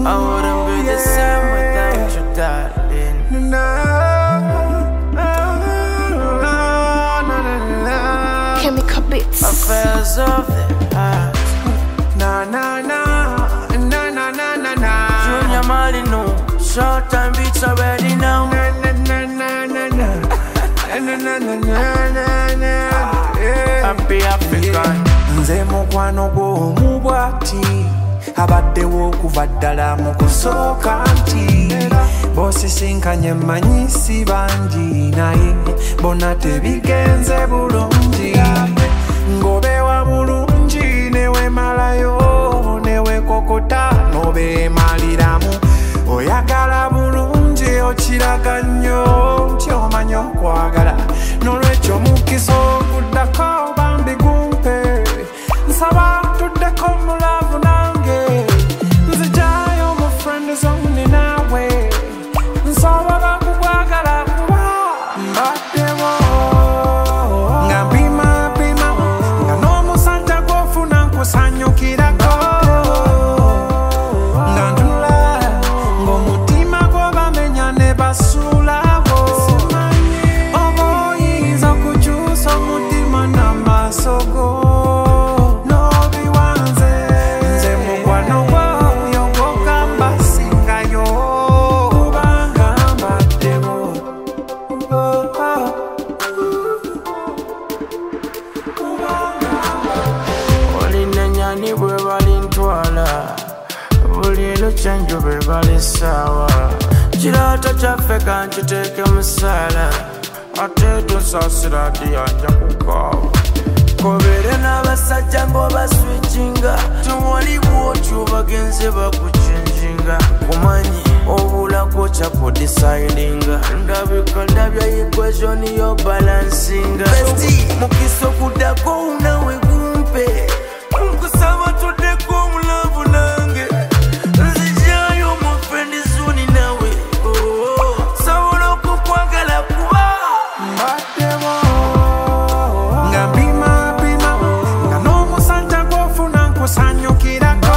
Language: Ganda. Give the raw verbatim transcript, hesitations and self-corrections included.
I wouldn't be the same without you, darling. Chemical Beats. Affairs of the heart. Na na na na na na na na. Junior Malino, short time beats already now. Na na na na na na na na na na na. Happy African. Nze mukwano gw'omubwati abaddewo okuva ddala mu kusooka nti b'osisinkanye manyisi bangi naye bonna tebigenze bulungi ng'obeewa bulungi newemalayo newekokota n'obeemaliramu oyagala bulungi okiraga nnyo nti omanya okwagala n'olwekyo mukisa okuddako bambi gumpe nsaba tuddeko mulavu nange nzijayo mu friend zone naawe nsobola kukwagala kuba mbaddewo nga mpima mpima nga n'omusanja gw'ofuna nkusanyukirako nga ntula ng'omutima gw'obamenya ne basuulawo oba oyinza okukyusa omutima n'amaaso go n'obiwanze nze mukwano gwoyo gw'ogamba singayo kubanga mbaddewo Olina ennyani bwe balintwala buli lukyenju bwe balisaawa kiraato kyaffe kankiteeke musaala ate tusaasira diyanja kukaawa kobeere n'abasajja ng'obaswitchinga tewali bwotyo bagenze bakuchinjinga kumanyi obulako kyakudecidinga ndabika ndabya equation yo balansinga besti mukisa okuddako unawe gumpe nkusaba tuddeko omulavu nange nzijayo mu fendi zuni nawe sobola okukwagala kuba mbaddewo nga mpima mpima nga n'omusanja gw'ofuna nkusanyukirako